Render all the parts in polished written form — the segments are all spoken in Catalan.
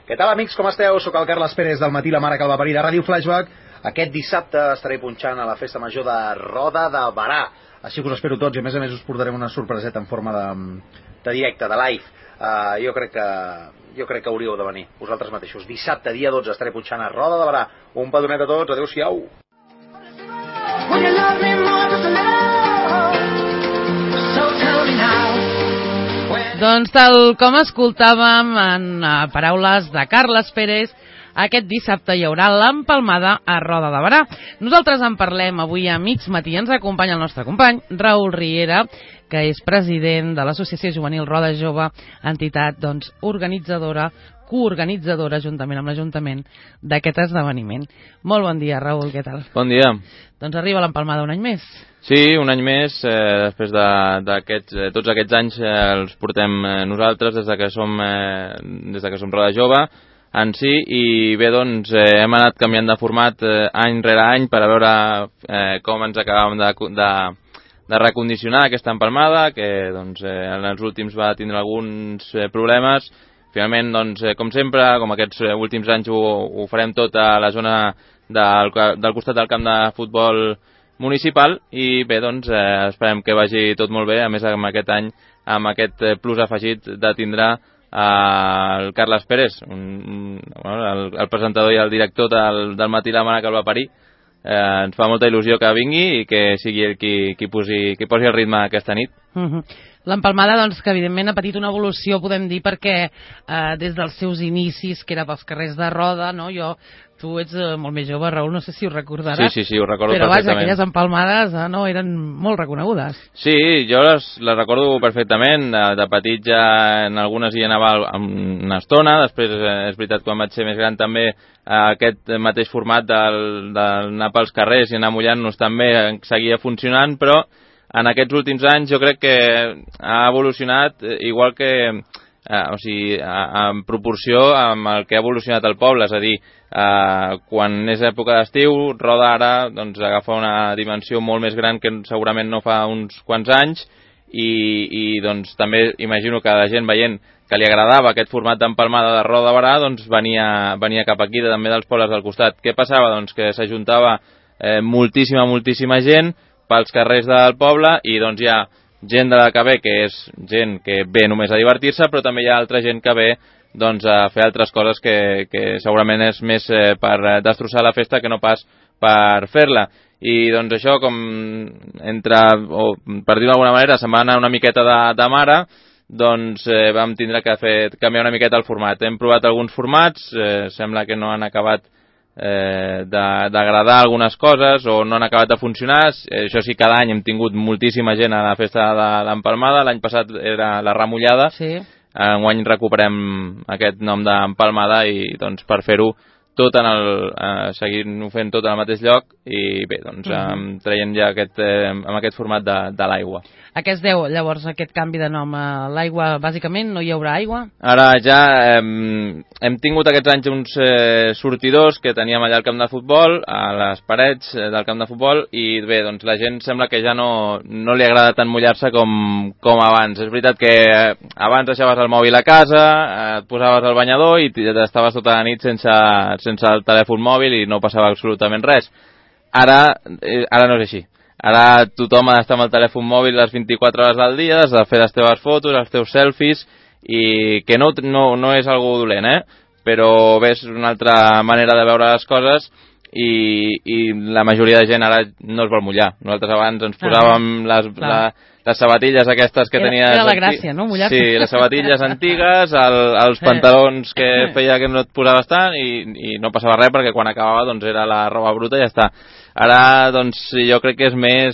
Què tal, amics, com esteu? Soc el Carles Pérez del Matí la Mare que el va parir de Ràdio Flashback. Aquest dissabte estaré punxant a la festa major de Roda de Berà. Així que us espero tots i a més us portarem una sorpreseta en forma de directe, de live. Jo crec que hauríeu de venir, vosaltres mateixos. Dissabte, dia 12, estaré punxant a Roda de Berà. Un pedonet a tots, adeu-siau. Doncs tal com escoltàvem en paraules de Carles Pérez, aquest dissabte hi haurà l'empalmada a Roda de Berà. Nosaltres en parlem avui a Mix Matí. Ens acompanya el nostre company, Raül Riera, que és president de l'Associació Juvenil Roda Jove, entitat coorganitzadora, juntament amb l'Ajuntament, d'aquest esdeveniment. Molt bon dia, Raül, què tal? Bon dia. Doncs arriba l'empalmada un any més. Sí, un any més, després tots aquests anys els portem nosaltres des que som Roda Jove en si, i bé, doncs hem anat canviant de format any rere any per a veure com ens acabàvem de recondicionar aquesta empalmada, que doncs, en els últims va tindre alguns problemes. Finalment, doncs, com sempre, com aquests últims anys ho farem tot a la zona del costat del camp de futbol municipal, i bé, doncs esperem que vagi tot molt bé, a més amb aquest any, amb aquest plus afegit de tindre el Carles Pérez, el presentador i el director del Matí la Mare que el va parir. Ens fa molta il·lusió que vingui i que sigui ell qui posi el ritme aquesta nit. L'empalmada, doncs, que evidentment ha patit una evolució, podem dir, perquè des dels seus inicis, que era pels carrers de Roda, no? Tu ets molt més jove, Raül, no sé si ho recordaràs. Sí, ho recordo però, perfectament. Però aquelles empalmades eren molt reconegudes. Sí, jo les recordo perfectament. De petit ja en algunes hi anava una estona, després és veritat quan vaig ser més gran també aquest mateix format d'anar pels carrers i anar mullant-nos també seguia funcionant, però en aquests últims anys jo crec que ha evolucionat igual que en proporció amb el que ha evolucionat el poble, és a dir, quan és època d'estiu, Roda ara doncs, agafa una dimensió molt més gran que segurament no fa uns quants anys, i doncs també imagino que la gent veient que li agradava aquest format d'empalmada de Roda de Berà, doncs venia cap aquí, també dels pobles del costat. Què passava? Doncs que s'ajuntava moltíssima gent pels carrers del poble, i doncs hi ha gent de la que ve, que és gent que ve només a divertir-se, però també hi ha altra gent que ve doncs, a fer altres coses que segurament és més per destrossar la festa que no pas per fer-la. I doncs això, com per dir-ho d'alguna manera, se'n va anar una miqueta de mare, doncs vam tindre que canviar una miqueta el format. Hem provat alguns formats, sembla que no han acabat d'agradar algunes coses o no han acabat de funcionar. Això sí, cada any hem tingut moltíssima gent a la festa de l'empalmada. L'any passat era la remullada. Sí. Enguany recuperem aquest nom d'empalmada, i doncs per fer-ho tot seguint-ho fent tot al mateix lloc, i bé, doncs traient ja amb aquest format de l'aigua. A què es deu, llavors, aquest canvi de nom? L'aigua, bàsicament, no hi haurà aigua? Ara ja hem tingut aquests anys uns sortidors que teníem allà al camp de futbol, a les parets del camp de futbol, i bé, doncs la gent sembla que ja no li agrada tant mullar-se com abans. És veritat que abans deixaves el mòbil a casa, et posaves el banyador i estaves tota la nit sense el telèfon mòbil i no passava absolutament res. Ara no és així. Ara tothom ha d'estar amb el telèfon mòbil les 24 hores del dia, has de fer les teves fotos, els teus selfies, i que no és algo dolent, però bé, és una altra manera de veure les coses, i la majoria de gent ara no es vol mullar. Nosaltres abans ens posàvem les sabatilles aquestes que tenies... Era la gràcia, no? Mullar-se. Sí, les sabatilles antigues, els pantalons que feia que no et posaves tant, i no passava res, perquè quan acabava doncs era la roba bruta i ja està. Ara doncs jo crec que és més...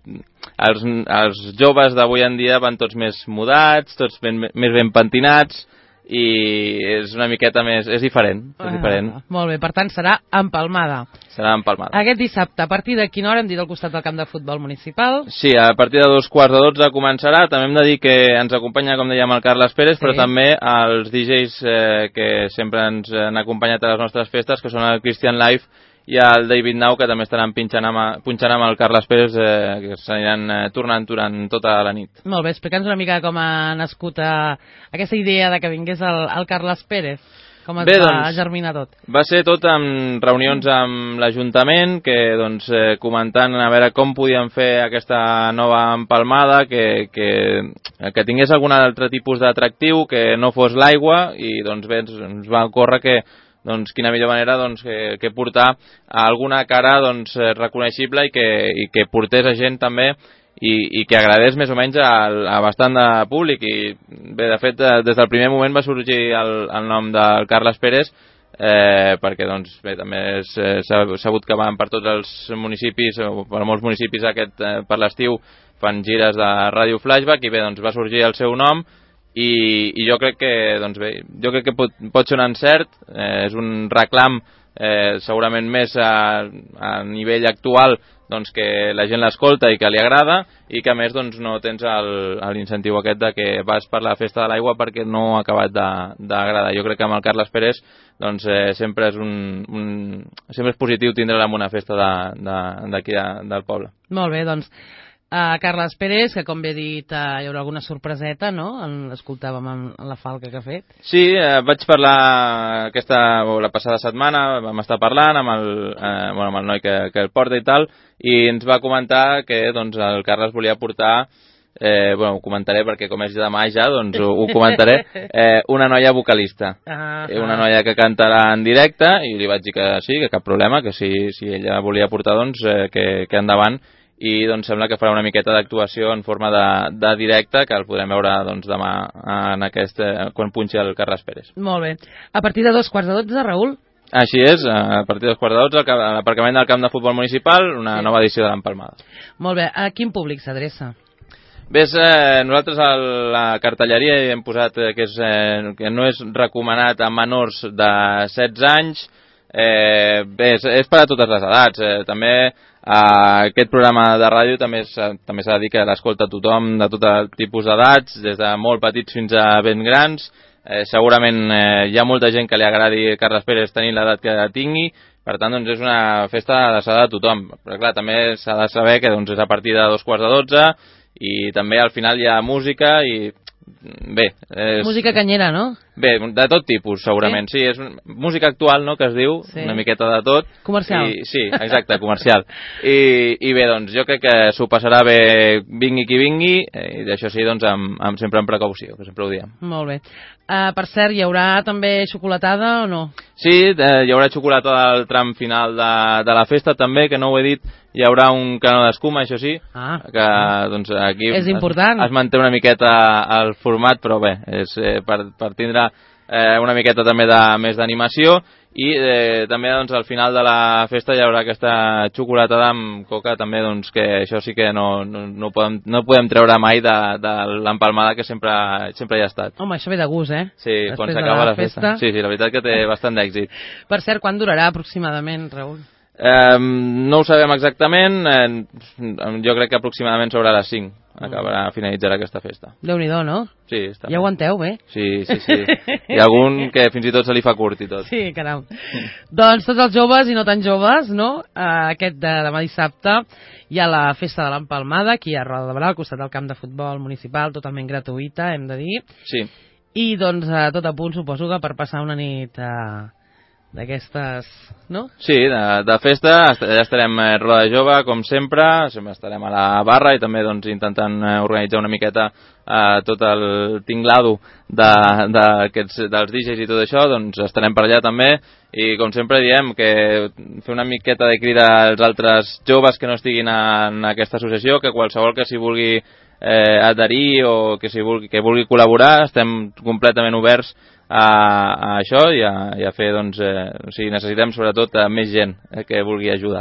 els joves d'avui en dia van tots més mudats, tots més ben pentinats, i és una miqueta més... és diferent. Molt bé, per tant serà empalmada. Serà empalmada. Aquest dissabte, a partir de quina hora hem dit al costat del camp de futbol municipal? Sí, a partir de 11:45 començarà. També hem de dir que ens acompanya, com dèiem, el Carles Pérez, però també els DJs que sempre ens han acompanyat a les nostres festes, que són el Christian Live i el David Now, que també estaran punxant amb el Carles Pérez, que s'aniran tornant durant tota la nit. Molt bé, explica'ns una mica com ha nascut aquesta idea de que vingués el Carles Pérez. Com es va germinar tot? Va ser tot amb reunions amb l'Ajuntament, que comentant a veure com podíem fer aquesta nova empalmada, que tingués algun altre tipus d'atractiu, que no fos l'aigua, i doncs bé, ens va ocórrer que quina millor manera que portar alguna cara reconeixible i que portés a gent també i que agradés més o menys a bastant de públic. I bé, de fet, des del primer moment va sorgir el nom del Carles Pérez, perquè bé, també s'ha sabut que van per tots els municipis, o per molts municipis per l'estiu, fan gires de Ràdio Flashback, i bé, va sorgir el seu nom. I jo crec que pot ser un encert, és un reclam segurament més a nivell actual, que la gent l'escolta i que li agrada, i que a més no tens l'incentiu aquest de que vas per la festa de l'aigua perquè no ha acabat d'agradar. Jo crec que amb el Carles Pérez sempre és positiu tindre'l en una festa d'aquí del poble. Molt bé, Carles Pérez, que com bé he dit hi haurà alguna sorpreseta, no? L'escoltàvem en la falca que ha fet. Sí, vaig parlar la passada setmana, vam estar parlant amb el noi que el porta i tal, i ens va comentar que el Carles volia portar, ho comentaré perquè com és demà ja, ho comentaré, una noia vocalista, una noia que cantarà en directe, i li vaig dir que sí, que cap problema, que si ella volia portar, que endavant. I sembla que farà una miqueta d'actuació en forma de directe, que el podrem veure demà quan punxi el Carles Pérez. Molt bé. A partir de 2:15, Raül? Així és, a partir de 2:15 a l'aparcament del camp de futbol municipal, una nova edició de l'Empalmada. Molt bé. A quin públic s'adreça? Bé, nosaltres a la cartelleria hi hem posat que no és recomanat a menors de 16 anys. Bé, és per a totes les edats. També aquest programa de ràdio també s'ha de dir que l'escolta tothom de tot tipus d'edats, des de molt petits fins a ben grans. Segurament hi ha molta gent que li agradi Carles Pérez tenint l'edat que tingui, per tant és una festa adreçada a tothom. Però clar, també s'ha de saber que és a partir de 2:15 i també al final hi ha música i bé... Música canyera, no? Bé, de tot tipus, segurament. Sí, és música actual, no?, que es diu, una miqueta de tot. Comercial. Sí, exacte, comercial. I bé, jo crec que s'ho passarà bé vingui qui vingui, i d'això sí, sempre amb precaució, que sempre ho diem. Molt bé. Per cert, hi haurà també xocolatada o no? Sí, hi haurà xocolata del tram final de la festa també, que no ho he dit, hi haurà un canó d'escuma, això sí, que aquí és important. Es manté una miqueta el format, però bé, és per tindre una miqueta també més d'animació, i també al final de la festa hi haurà aquesta xocolatada amb coca també, que això sí que no podem treure mai de l'empalmada, que sempre hi ha estat. Home, això ve de gust, Sí, quan s'acaba la festa. Sí, la veritat que té bastant d'èxit. Per cert, quan durarà aproximadament, Raül? No ho sabem exactament, jo crec que aproximadament sobre les 5 finalitzarà aquesta festa. Déu-n'hi-do, no? Sí, està ja aguanteu bé. Sí. Hi ha algun que fins i tot se li fa curt i tot. Sí, caram. Doncs tots els joves i no tan joves, no? Aquest de demà dissabte hi ha la festa de l'Empalmada aquí a Roda de Barà, al costat del camp de futbol municipal, totalment gratuïta, hem de dir. Sí. I doncs tot a punt, suposo que per passar una nit d'aquestes, no? Sí, de festa, ja estarem Roda Jove, com sempre estarem a la barra i també intentant organitzar una miqueta tot el tinglado dels DJs i tot això, estarem per allà també, i com sempre diem que fer una miqueta de crida als altres joves que no estiguin en aquesta associació, que qualsevol que s'hi vulgui adherir o que vulgui col·laborar, estem completament oberts a això i a fer, necessitem sobretot més gent que vulgui ajudar.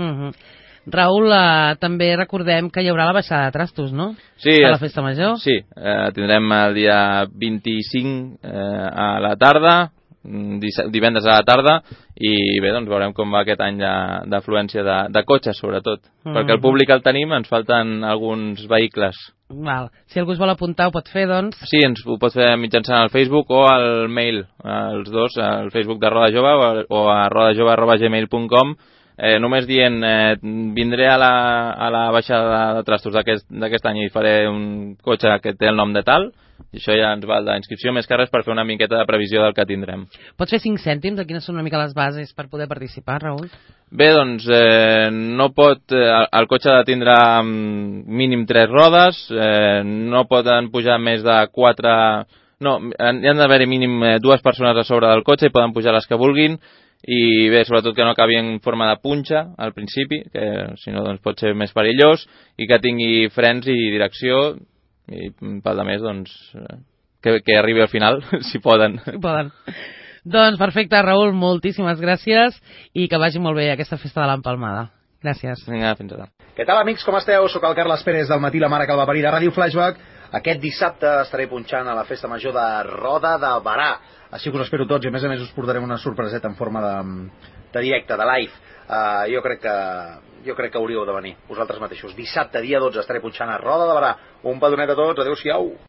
Raül, també recordem que hi haurà la baixada de trastos, no? Sí. A la festa major. Sí, tindrem el dia 25 a la tarda, divendres a la tarda, i bé, veurem com va aquest any d'afluència de cotxes, sobretot. Perquè el públic el tenim, ens falten alguns vehicles. Val. Si algú es vol apuntar ho pot fer, doncs? Sí, ens ho pot fer mitjançant el Facebook o el mail, els dos, el Facebook de Roda Jove o a rodajove@gmail.com. Només dient vindré a la baixada de trastos d'aquest any i faré un cotxe que té el nom de tal, I això ja ens val d'inscripció més que res per fer una miqueta de previsió del que tindrem. Pots fer 5 cèntims de quines són una mica les bases per poder participar, Raül? Bé, doncs no pot... El cotxe ha de tindre mínim 3 rodes, no poden pujar més de 4... No, hi han d'haver mínim 2 persones a sobre del cotxe i poden pujar les que vulguin, i bé, sobretot que no acabi en forma de punxa al principi, que si no doncs, pot ser més perillós, i que tingui frens i direcció, i pel de més doncs que arribi al final si poden. Doncs perfecte, Raül, moltíssimes gràcies i que vagi molt bé aquesta festa de l'Empalmada. Gràcies. Vinga, fins ara. Què tal, amics, com esteu? Soc el Carles Pérez del Matí la Mare que el va parir de Ràdio Flashback. Aquest dissabte estaré punxant a la festa major de Roda de Barà, així que us espero tots i a més us portarem una sorpreseta en forma de directe, de live. Jo crec que hauríeu de venir, vosaltres mateixos. Dissabte, dia 12, estaré punxant a Roda de Barà. Un pedonet a tots, adeu-siau.